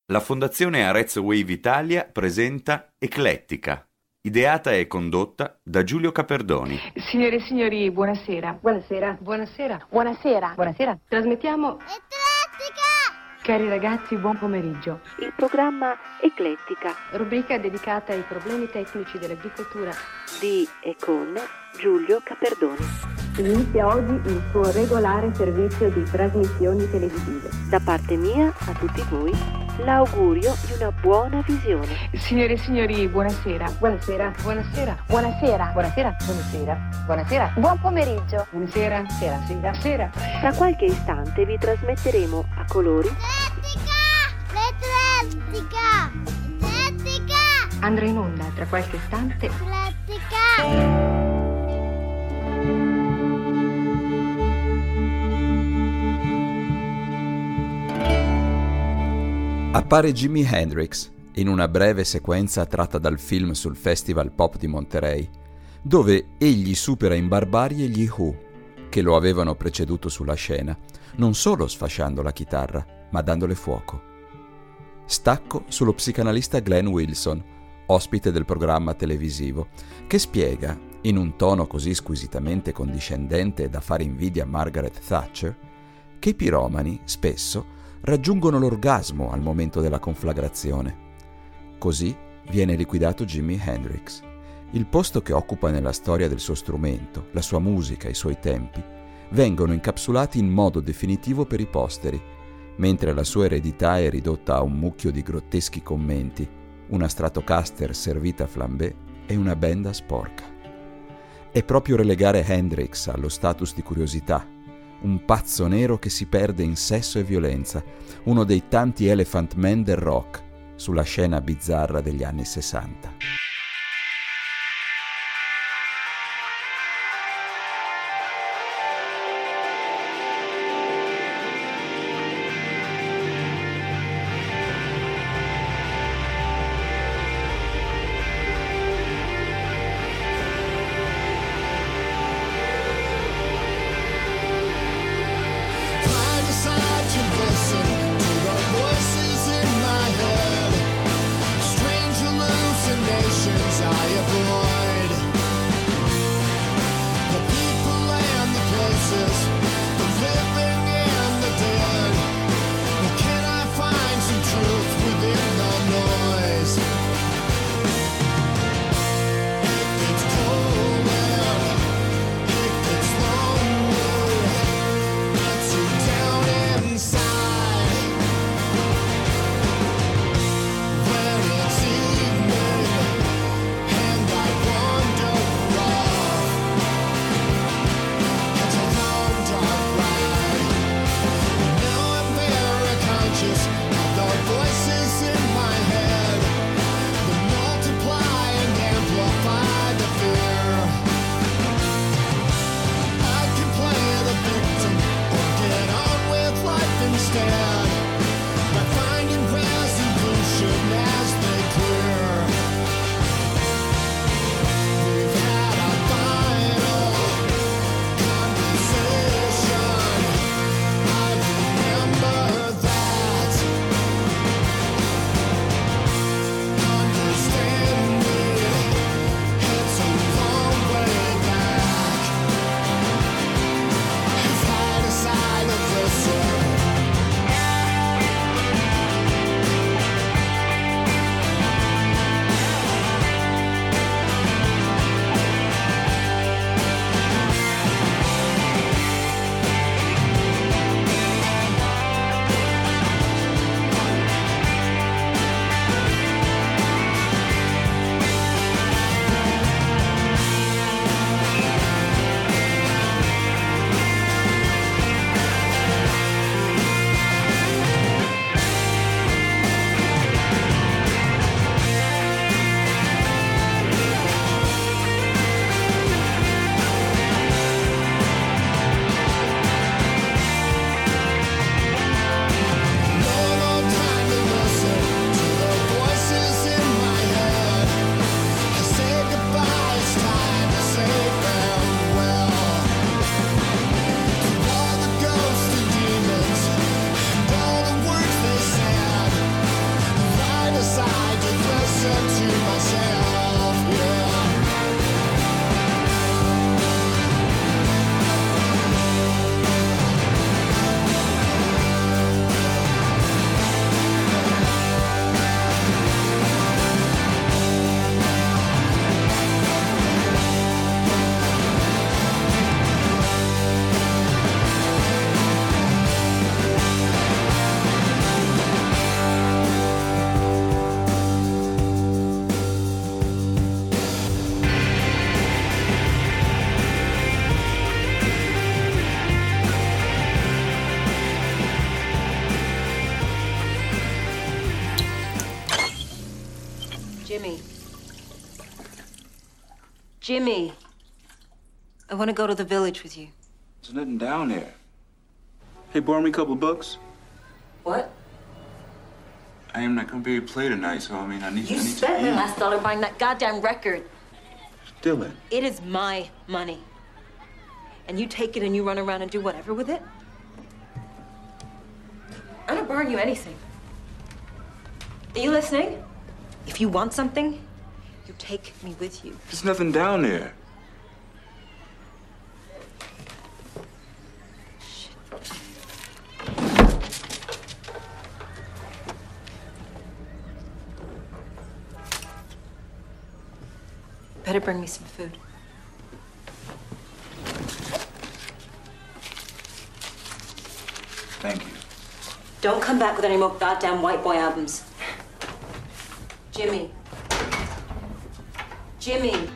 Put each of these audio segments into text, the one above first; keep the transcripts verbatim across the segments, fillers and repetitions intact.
La Fondazione Arezzo Wave Italia presenta Eclettica, ideata e condotta da Giulio Caperdoni. Signore e signori, buonasera. Buonasera. Buonasera. Buonasera. Buonasera. Trasmettiamo Eclettica! Cari ragazzi, buon pomeriggio. Il programma Eclettica Rubrica dedicata ai problemi tecnici dell'agricoltura di e con Giulio Caperdoni. Inizia oggi il suo regolare servizio di trasmissioni televisive. Da parte mia a tutti voi l'augurio di una buona visione. Signore e signori, buonasera. Buonasera. Buonasera. Buonasera. Buonasera. Buonasera. Buonasera. Buon pomeriggio. Buonasera. Sera, sera. Sera. Tra qualche istante vi trasmetteremo a colori Eclettica! Eclettica! Andrà in onda tra qualche istante Eclettica! Appare Jimi Hendrix in una breve sequenza tratta dal film sul Festival Pop di Monterey, dove egli supera in barbarie gli Who, che lo avevano preceduto sulla scena, non solo sfasciando la chitarra, ma dandole fuoco. Stacco sullo psicanalista Glenn Wilson, ospite del programma televisivo, che spiega, in un tono così squisitamente condiscendente da fare invidia a Margaret Thatcher, che i piromani, spesso, raggiungono l'orgasmo al momento della conflagrazione. Così viene liquidato Jimi Hendrix. Il posto che occupa nella storia del suo strumento, la sua musica, i suoi tempi, vengono incapsulati in modo definitivo per i posteri, mentre la sua eredità è ridotta a un mucchio di grotteschi commenti, una Stratocaster servita a flambé e una benda sporca. È proprio relegare Hendrix allo status di curiosità, un pazzo nero che si perde in sesso e violenza, uno dei tanti Elephant Man del rock sulla scena bizzarra degli anni sessanta. Strange hallucination. Jimmy. Jimmy. I want to go to the village with you. There's nothing down there. Hey, borrow me a couple bucks. What? I am not gonna be able to play tonight, so I mean, I need, You I need spent to my eat. last dollar buying that goddamn record. Dylan. It is my money. And you take it and you run around and do whatever with it? I'm not borrowing you anything. Are you listening? If you want something, you take me with you. There's nothing down there. Better bring me some food. Thank you. Don't come back with any more goddamn white boy albums. Jimmy. Jimmy.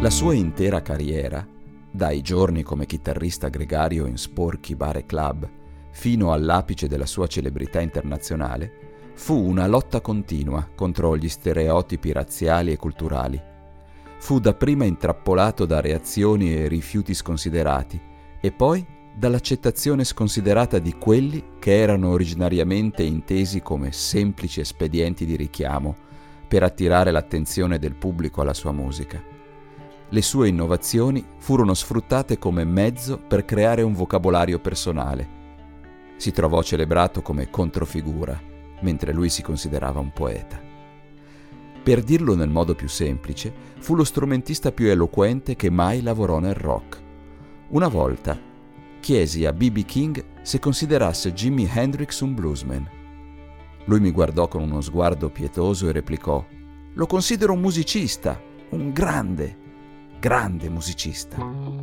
La sua intera carriera, dai giorni come chitarrista gregario in sporchi bar e club, fino all'apice della sua celebrità internazionale, fu una lotta continua contro gli stereotipi razziali e culturali. Fu dapprima intrappolato da reazioni e rifiuti sconsiderati e poi dall'accettazione sconsiderata di quelli che erano originariamente intesi come semplici espedienti di richiamo per attirare l'attenzione del pubblico alla sua musica. Le sue innovazioni furono sfruttate come mezzo per creare un vocabolario personale. Si trovò celebrato come controfigura, mentre lui si considerava un poeta. Per dirlo nel modo più semplice, fu lo strumentista più eloquente che mai lavorò nel rock. Una volta chiesi a B B King se considerasse Jimi Hendrix un bluesman. Lui mi guardò con uno sguardo pietoso e replicò: «Lo considero un musicista, un grande, grande musicista».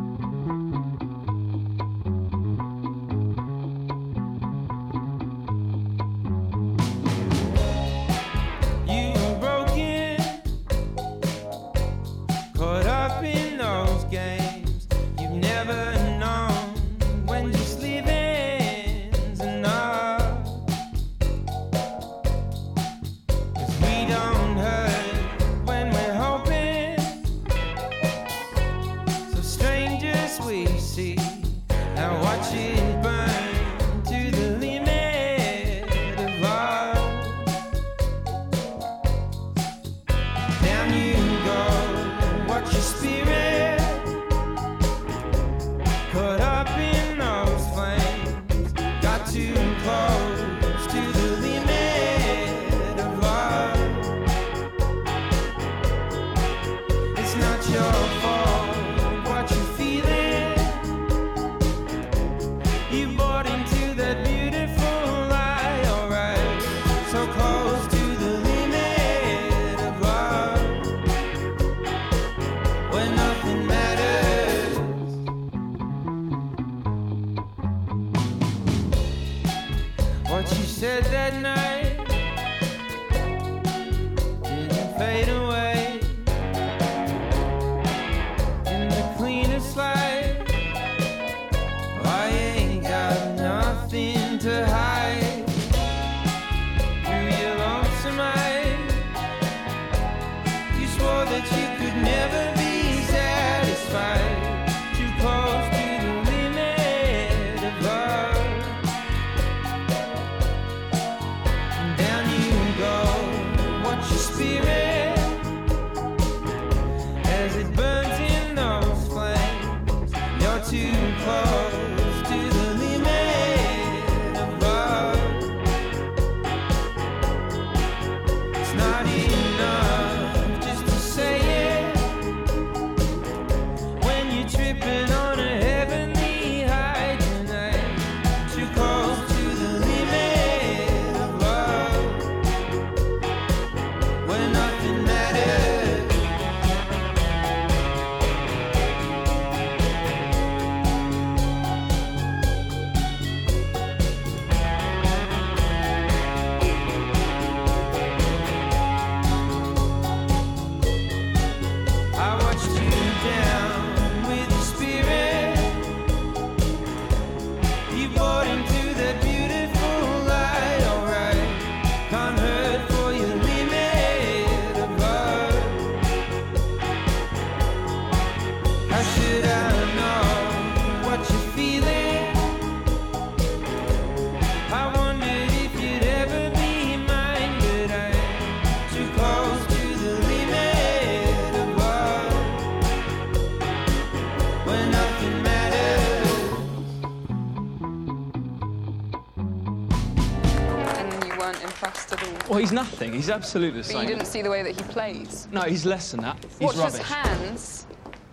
Well, he's nothing. He's absolutely the same. But you didn't see the way that he plays? No, he's less than that. He's Watch rubbish. his hands.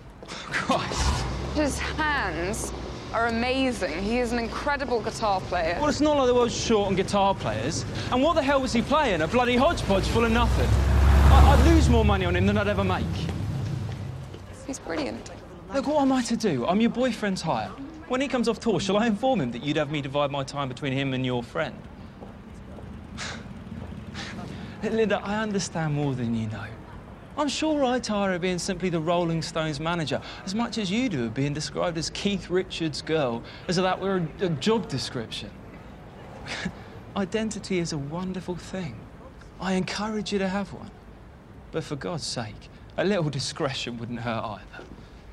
Christ. His hands are amazing. He is an incredible guitar player. Well, it's not like the world's short on guitar players. And what the hell was he playing? A bloody hodgepodge full of nothing. I I'd lose more money on him than I'd ever make. He's brilliant. Look, what am I to do? I'm your boyfriend's hire. When he comes off tour, shall I inform him that you'd have me divide my time between him and your friend? Linda, I understand more than you know. I'm sure I tire of being simply the Rolling Stones manager, as much as you do of being described as Keith Richards' girl, as though that were a, a job description. Identity is a wonderful thing. I encourage you to have one. But for God's sake, a little discretion wouldn't hurt either.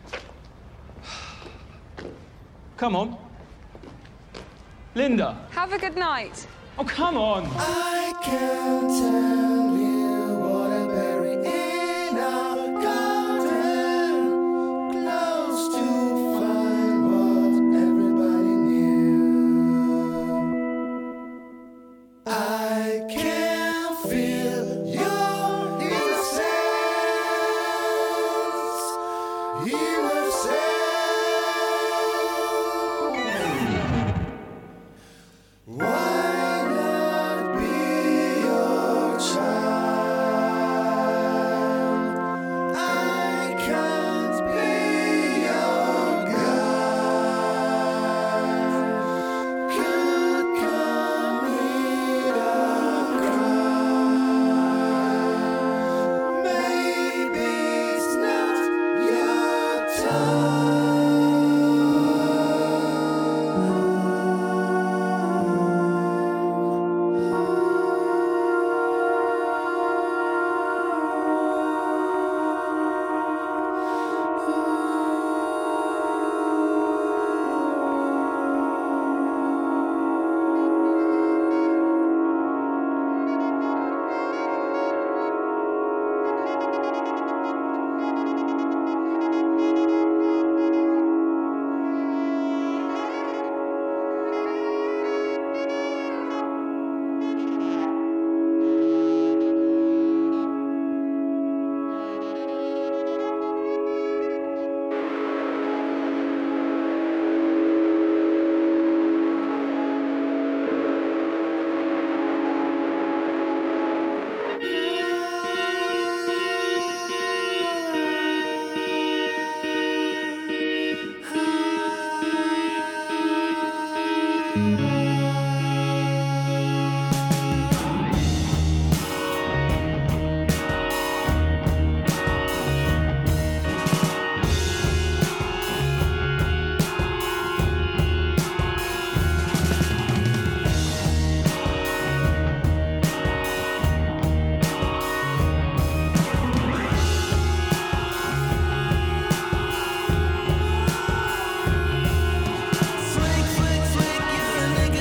Come on. Linda. Have a good night. Oh, come on. I can't tell you what I bury in our garden, close to find what everybody knew. I can feel your innocence, innocence. Why not be your child? I can't be your guide. Could commit a crime. Maybe it's not your time. Flick, flick, flick, you're a nigga.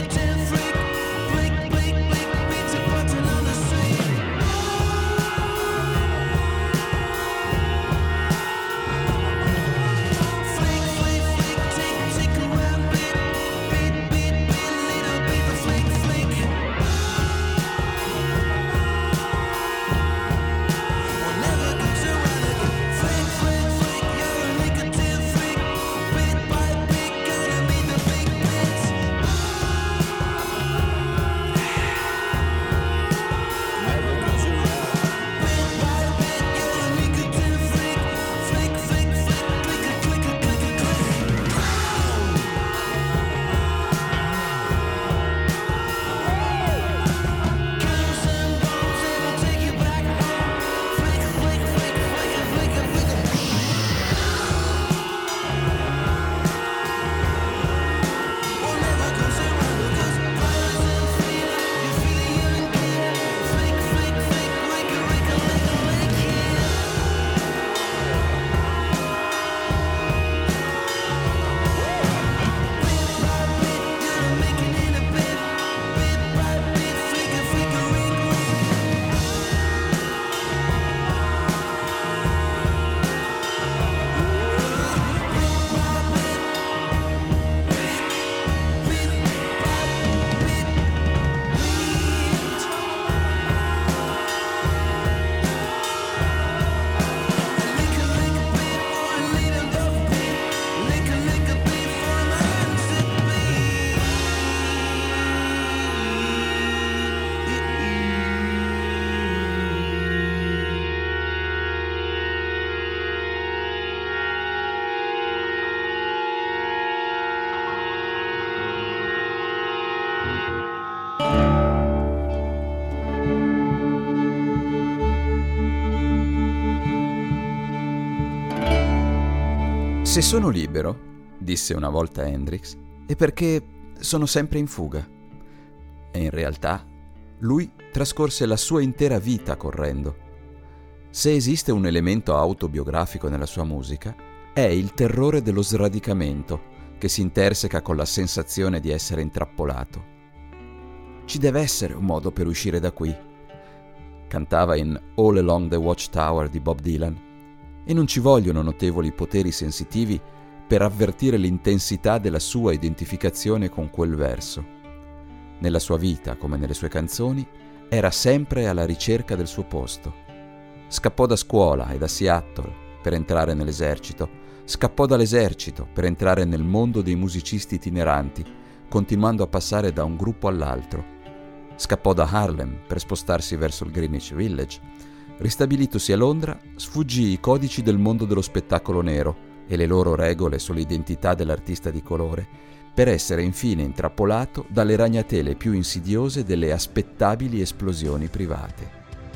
Se sono libero, disse una volta Hendrix, è perché sono sempre in fuga. E in realtà lui trascorse la sua intera vita correndo. Se esiste un elemento autobiografico nella sua musica, è il terrore dello sradicamento che si interseca con la sensazione di essere intrappolato. Ci deve essere un modo per uscire da qui. Cantava in All Along the Watchtower di Bob Dylan, e non ci vogliono notevoli poteri sensitivi per avvertire l'intensità della sua identificazione con quel verso. Nella sua vita, come nelle sue canzoni, era sempre alla ricerca del suo posto. Scappò da scuola e da Seattle per entrare nell'esercito, scappò dall'esercito per entrare nel mondo dei musicisti itineranti, continuando a passare da un gruppo all'altro. Scappò da Harlem per spostarsi verso il Greenwich Village. Ristabilitosi a Londra, sfuggì i codici del mondo dello spettacolo nero e le loro regole sull'identità dell'artista di colore, per essere infine intrappolato dalle ragnatele più insidiose delle aspettabili esplosioni private.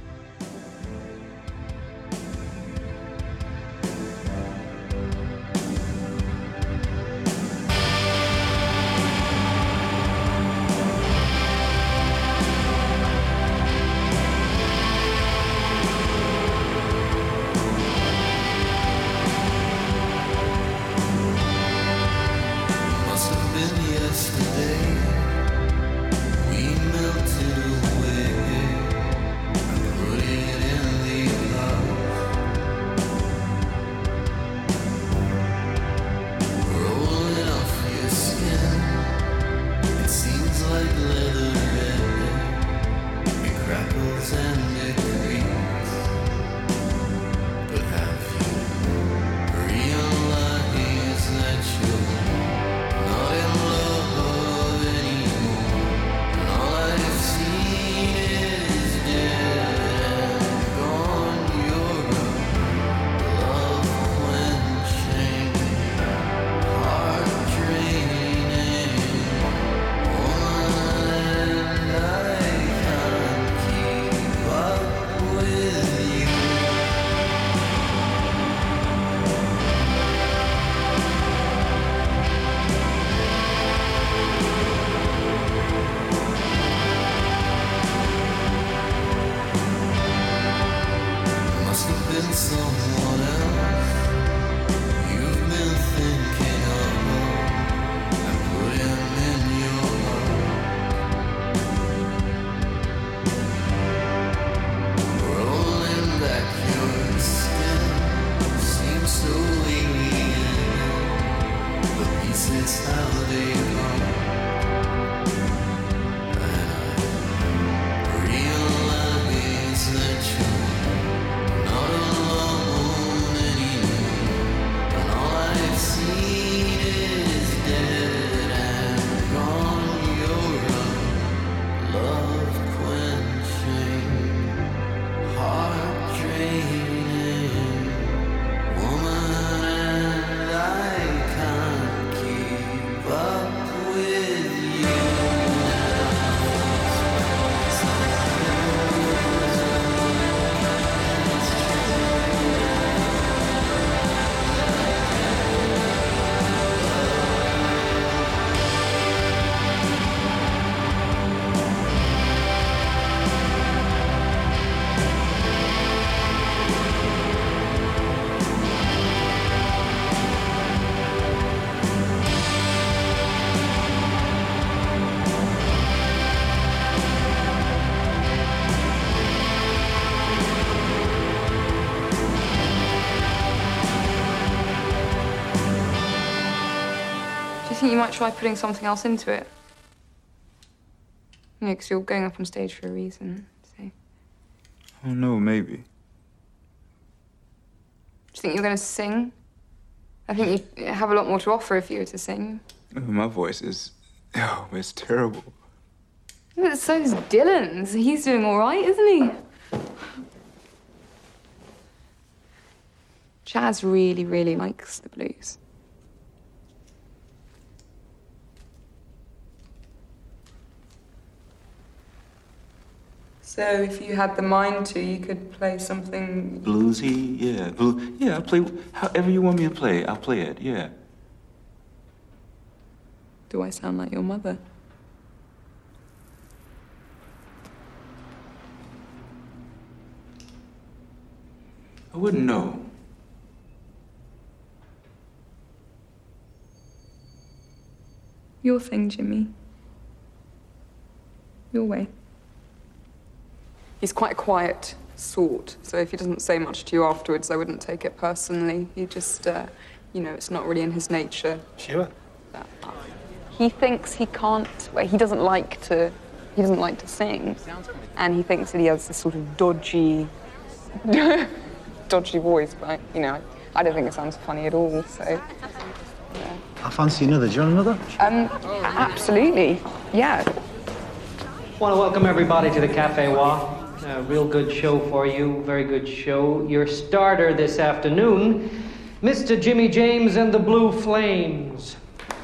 Do you think you might try putting something else into it? You know, because you're going up on stage for a reason, so... Oh, no, maybe. Do you think you're going to sing? I think you'd have a lot more to offer if you were to sing. My voice is... Oh, it's terrible. But so's Dylan's. He's doing all right, isn't he? Chaz really, really likes the blues. So if you had the mind to, you could play something... Bluesy, yeah. Blue, yeah, I'll play however you want me to play. I'll play it, yeah. Do I sound like your mother? I wouldn't know. Your thing, Jimmy. Your way. He's quite a quiet sort, so if he doesn't say much to you afterwards, I wouldn't take it personally. He just, uh, you know, it's not really in his nature. Sure. That part. He thinks he can't, well, he doesn't like to, he doesn't like to sing, and he thinks that he has this sort of dodgy, dodgy voice, but, you know, I don't think it sounds funny at all, so, yeah. I fancy another. Do you want another? Um, absolutely, yeah. Want to welcome everybody to the Cafe Wa. A real good show for you, very good show. Your starter this afternoon, Mister Jimmy James and the Blue Flames.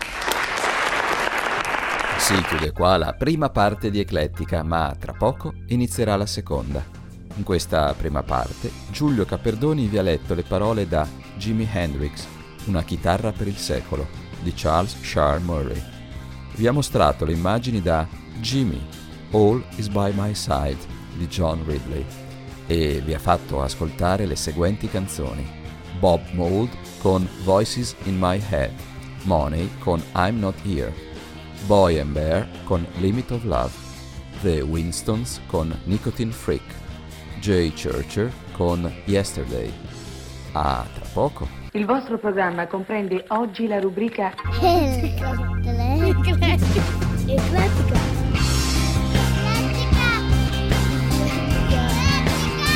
Si chiude qua la prima parte di Eclettica, ma tra poco inizierà la seconda. In questa prima parte, Giulio Caperdoni vi ha letto le parole da Jimi Hendrix, Una chitarra per il secolo, di Charles Shaar Murray. Vi ha mostrato le immagini da Jimmy, All is by my side, di John Ridley, e vi ha fatto ascoltare le seguenti canzoni: Bob Mould con Voices in My Head, Money con I'm Not Here, Boy and Bear con Limit of Love, The Winstons con Nicotine Freak, Jay Churcher con Yesterday. A tra poco. Il vostro programma comprende oggi la rubrica Eclettica.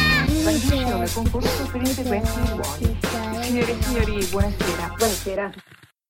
trasmissione concorso per i seguenti ruoli. Signore e signori, buonasera. Buonasera.